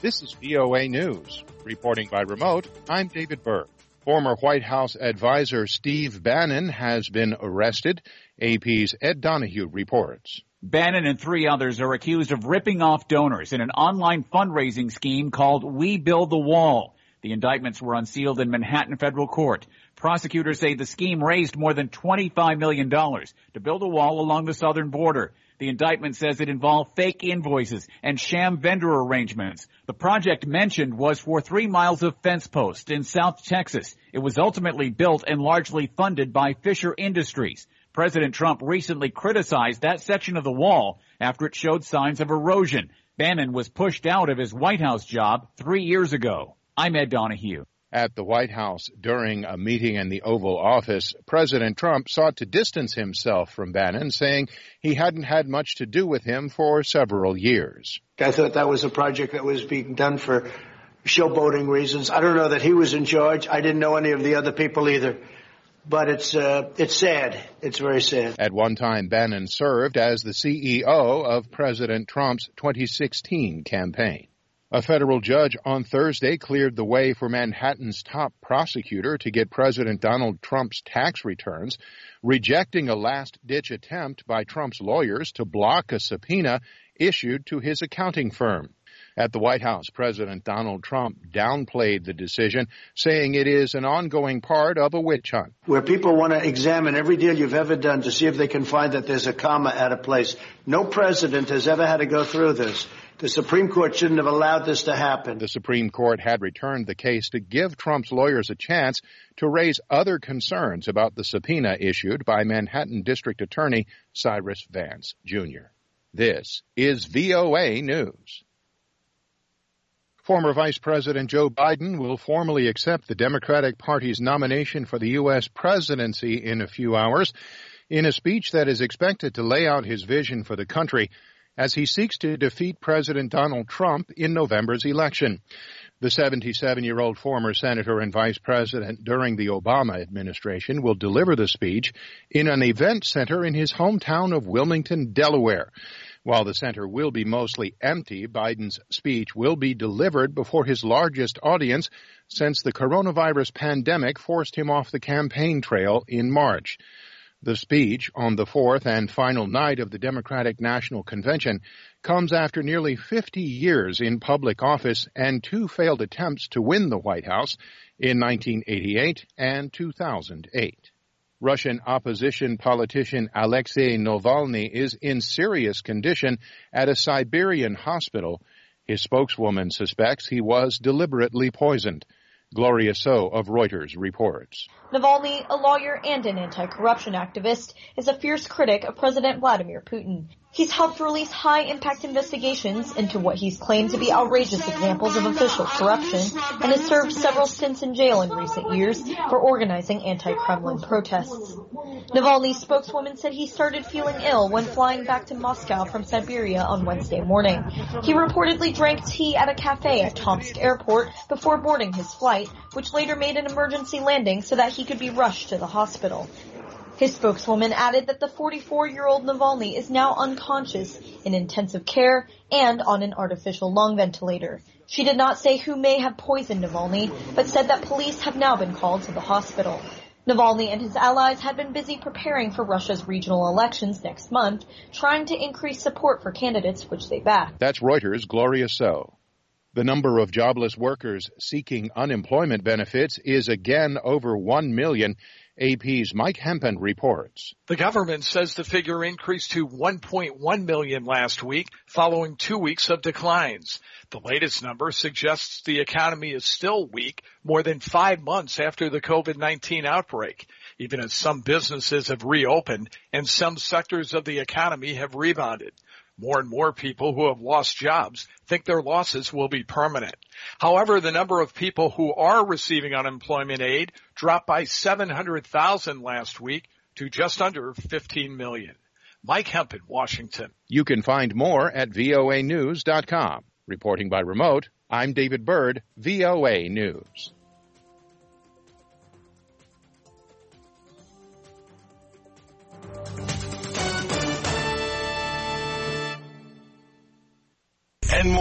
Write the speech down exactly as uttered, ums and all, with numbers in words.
This is V O A News. Reporting by remote, I'm David Berg. Former White House advisor Steve Bannon has been arrested. A P's Ed Donahue reports. Bannon and three others are accused of ripping off donors in an online fundraising scheme called We Build the Wall. The indictments were unsealed in Manhattan federal court. Prosecutors say the scheme raised more than twenty-five million dollars to build a wall along the southern border. The indictment says it involved fake invoices and sham vendor arrangements. The project mentioned was for three miles of fence posts in South Texas. It was ultimately built and largely funded by Fisher Industries. President Trump recently criticized that section of the wall after it showed signs of erosion. Bannon was pushed out of his White House job three years ago. I'm Ed Donahue. At the White House during a meeting in the Oval Office, President Trump sought to distance himself from Bannon, saying he hadn't had much to do with him for several years. I thought that was a project that was being done for showboating reasons. I don't know that he was in charge. I didn't know any of the other people either. But it's uh, it's sad. It's very sad. At one time, Bannon served as the C E O of President Trump's twenty sixteen campaign. A federal judge on Thursday cleared the way for Manhattan's top prosecutor to get President Donald Trump's tax returns, rejecting a last-ditch attempt by Trump's lawyers to block a subpoena issued to his accounting firm. At the White House, President Donald Trump downplayed the decision, saying it is an ongoing part of a witch hunt. Where people want to examine every deal you've ever done to see if they can find that there's a comma out of place. No president has ever had to go through this. The Supreme Court shouldn't have allowed this to happen. The Supreme Court had returned the case to give Trump's lawyers a chance to raise other concerns about the subpoena issued by Manhattan District Attorney Cyrus Vance, Junior This is V O A News. Former Vice President Joe Biden will formally accept the Democratic Party's nomination for the U S presidency in a few hours in a speech that is expected to lay out his vision for the country as he seeks to defeat President Donald Trump in November's election. The seventy-seven-year-old former senator and vice president during the Obama administration will deliver the speech in an event center in his hometown of Wilmington, Delaware. While the center will be mostly empty, Biden's speech will be delivered before his largest audience since the coronavirus pandemic forced him off the campaign trail in March. The speech on the fourth and final night of the Democratic National Convention comes after nearly fifty years in public office and two failed attempts to win the White House in nineteen eighty-eight and two thousand eight. Russian opposition politician Alexei Navalny is in serious condition at a Siberian hospital. His spokeswoman suspects he was deliberately poisoned. Gloria So of Reuters reports. Navalny, a lawyer and an anti-corruption activist, is a fierce critic of President Vladimir Putin. He's helped release high-impact investigations into what he's claimed to be outrageous examples of official corruption and has served several stints in jail in recent years for organizing anti-Kremlin protests. Navalny's spokeswoman said he started feeling ill when flying back to Moscow from Siberia on Wednesday morning. He reportedly drank tea at a cafe at Tomsk Airport before boarding his flight, which later made an emergency landing so that he could be rushed to the hospital. His spokeswoman added that the forty-four-year-old Navalny is now unconscious in intensive care and on an artificial lung ventilator. She did not say who may have poisoned Navalny, but said that police have now been called to the hospital. Navalny and his allies had been busy preparing for Russia's regional elections next month, trying to increase support for candidates which they back. That's Reuters' Gloria So. The number of jobless workers seeking unemployment benefits is again over one million. A P's Mike Hempen reports. The government says the figure increased to one point one million last week, following two weeks of declines. The latest number suggests the economy is still weak more than five months after the COVID nineteen outbreak, even as some businesses have reopened and some sectors of the economy have rebounded. More and more people who have lost jobs think their losses will be permanent. However, the number of people who are receiving unemployment aid dropped by seven hundred thousand last week to just under fifteen million. Mike Hempen, Washington. You can find more at V O A news dot com. Reporting by remote, I'm David Bird, V O A News.